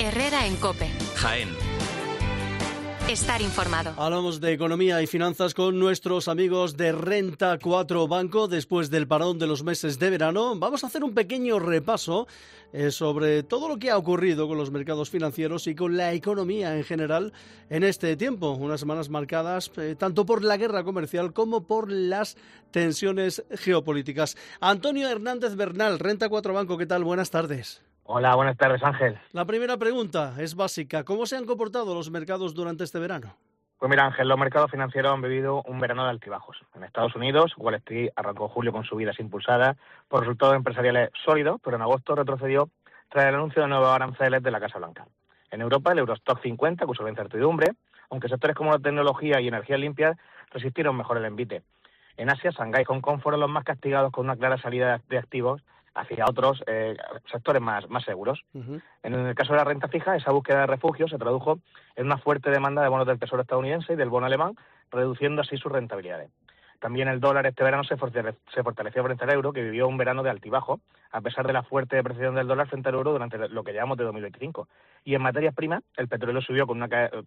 Herrera en COPE. Jaén. Estar informado. Hablamos de economía y finanzas con nuestros amigos de Renta 4 Banco después del parón de los meses de verano. Vamos a hacer un pequeño repaso sobre todo lo que ha ocurrido con los mercados financieros y con la economía en general en este tiempo. Unas semanas marcadas tanto por la guerra comercial como por las tensiones geopolíticas. Antonio Hernández Bernal, Renta 4 Banco, ¿qué tal? Buenas tardes. Hola, buenas tardes, Ángel. La primera pregunta es básica. ¿Cómo se han comportado los mercados durante este verano? Pues mira, Ángel, los mercados financieros han vivido un verano de altibajos. En Estados Unidos, Wall Street arrancó julio con subidas impulsadas por resultados empresariales sólidos, pero en agosto retrocedió tras el anuncio de nuevos aranceles de la Casa Blanca. En Europa, el Eurostock 50 acusó la incertidumbre, aunque sectores como la tecnología y energías limpias resistieron mejor el envite. En Asia, Shanghái y Hong Kong fueron los más castigados con una clara salida de activos hacia otros sectores más seguros. Uh-huh. En el caso de la renta fija, esa búsqueda de refugio se tradujo en una fuerte demanda de bonos del Tesoro estadounidense y del bono alemán, reduciendo así sus rentabilidades. También el dólar este verano se fortaleció frente al euro, que vivió un verano de altibajo, a pesar de la fuerte depreciación del dólar frente al euro durante lo que llevamos de 2025. Y en materias primas, el petróleo subió con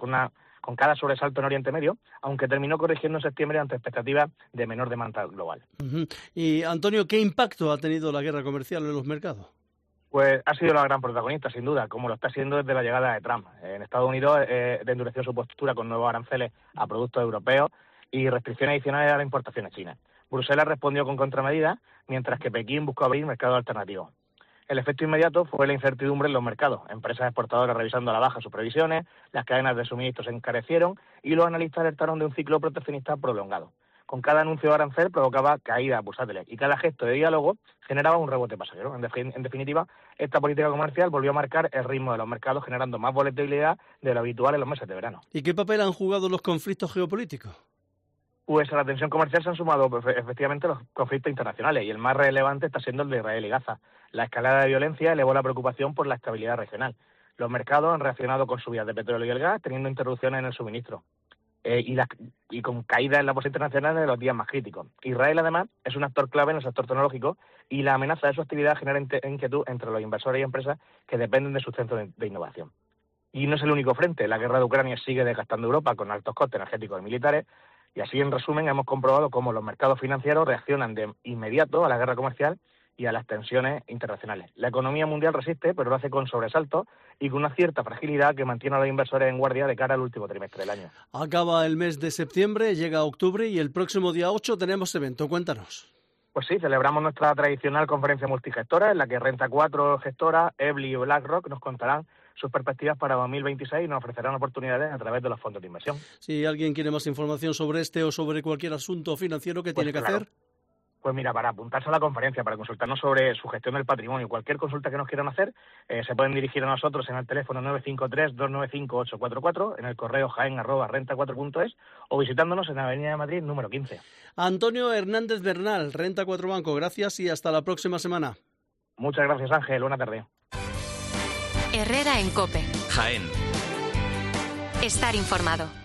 cada sobresalto en Oriente Medio, aunque terminó corrigiendo en septiembre ante expectativas de menor demanda global. Uh-huh. Y, Antonio, ¿qué impacto ha tenido la guerra comercial en los mercados? Pues ha sido la gran protagonista, sin duda, como lo está siendo desde la llegada de Trump. En Estados Unidos endureció su postura con nuevos aranceles a productos europeos y restricciones adicionales a las importaciones chinas. Bruselas respondió con contramedidas, mientras que Pekín buscó abrir mercados alternativos. El efecto inmediato fue la incertidumbre en los mercados. Empresas exportadoras revisando a la baja sus previsiones, las cadenas de suministro se encarecieron y los analistas alertaron de un ciclo proteccionista prolongado. Con cada anuncio de arancel provocaba caídas bursátiles y cada gesto de diálogo generaba un rebote pasajero. En definitiva, esta política comercial volvió a marcar el ritmo de los mercados, generando más volatilidad de lo habitual en los meses de verano. ¿Y qué papel han jugado los conflictos geopolíticos? Pues a la tensión comercial se han sumado efectivamente los conflictos internacionales y el más relevante está siendo el de Israel y Gaza. La escalada de violencia elevó la preocupación por la estabilidad regional. Los mercados han reaccionado con subidas de petróleo y el gas, teniendo interrupciones en el suministro y con caídas en la bolsa internacional en los días más críticos. Israel, además, es un actor clave en el sector tecnológico y la amenaza de su actividad genera inquietud entre los inversores y empresas que dependen de sus centros de innovación. Y no es el único frente. La guerra de Ucrania sigue desgastando Europa con altos costes energéticos y militares. Y así, en resumen, hemos comprobado cómo los mercados financieros reaccionan de inmediato a la guerra comercial y a las tensiones internacionales. La economía mundial resiste, pero lo hace con sobresaltos y con una cierta fragilidad que mantiene a los inversores en guardia de cara al último trimestre del año. Acaba el mes de septiembre, llega octubre y el próximo día 8 tenemos evento. Cuéntanos. Pues sí, celebramos nuestra tradicional conferencia multigestora en la que Renta 4 Gestora, Ebly y BlackRock nos contarán sus perspectivas para 2026 y nos ofrecerán oportunidades a través de los fondos de inversión. Si alguien quiere más información sobre este o sobre cualquier asunto financiero, ¿qué tiene que hacer? Pues mira, para apuntarse a la conferencia, para consultarnos sobre su gestión del patrimonio, cualquier consulta que nos quieran hacer, se pueden dirigir a nosotros en el teléfono 953-295-844, en el correo jaen@renta4.es o visitándonos en Avenida de Madrid, número 15. Antonio Hernández Bernal, Renta 4 Banco, gracias y hasta la próxima semana. Muchas gracias, Ángel. Buena tarde. Herrera en COPE. Jaén. Estar informado.